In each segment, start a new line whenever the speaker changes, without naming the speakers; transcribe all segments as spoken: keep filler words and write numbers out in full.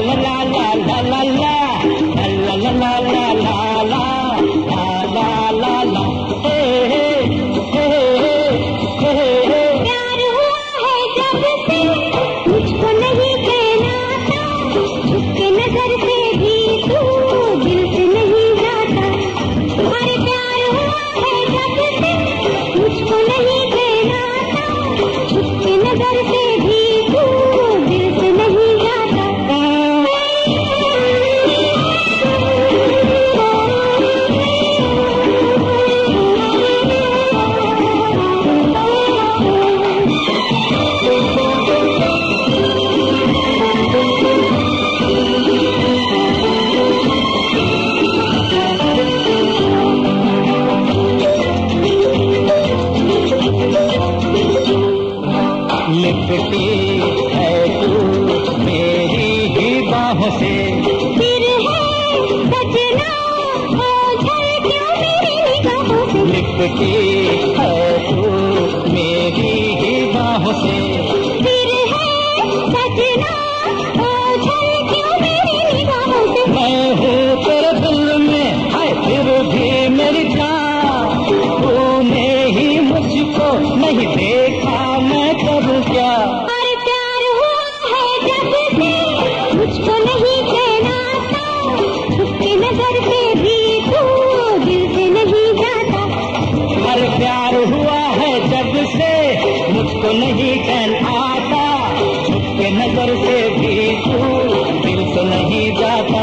लिपटी है तू मेरी ही बाहों से,
फिर है सजना ओझल क्यों मेरी निगाहों से।
लिपटी है तू मेरी ही बाहों से,
फिर है सजना ओझल क्यों मेरी निगाहों से।
मैं हूँ तेरे दिल में है फिर भी मेरी जान, तूने ही मुझको नहीं देखा मैं करूँ क्या।
अरे प्यार हुआ है जब से मुझको नहीं चैन आता, उसकी नजर से भी तू दिल से नहीं जाता।
अरे प्यार हुआ है जब से मुझको नहीं चैन आता, उसके नजर से भी तू दिल से नहीं जाता।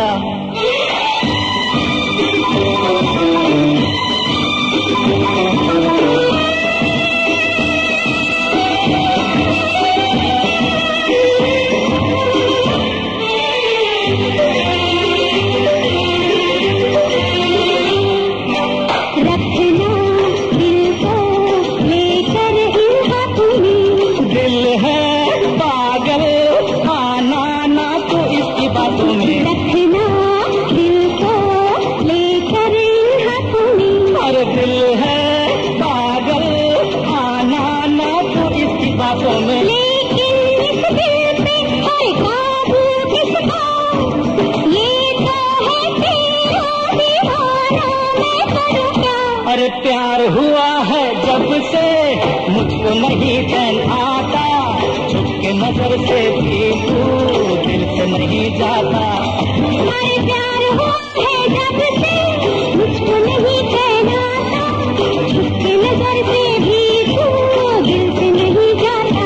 अरे प्यार हुआ है जब से मुझको नहीं चैन आता, छुपके नजर से भी तू दिल से नहीं जाता।
अरे प्यार हुआ है जब से मुझको नहीं चैन आता, छुपके नजर से भी तू दिल से नहीं जाता।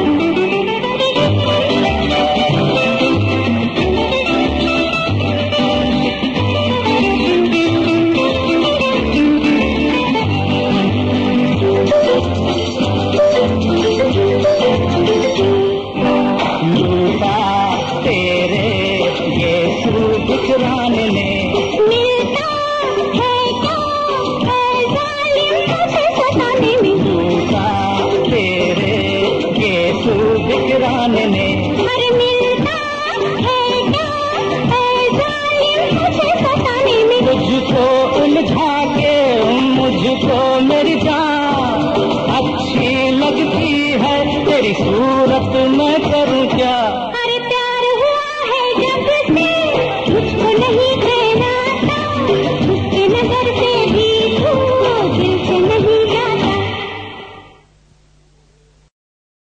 बिखराने में
मिलता है क्या है जालिम मुझे सताने में।
टूटा तेरे गेसू बिखराने में।
अरे मिलता है क्या है जालिम मुझे सताने में।
मुझको उलझा के मुझको मेरी जान अच्छी लगती है तेरी सूरत में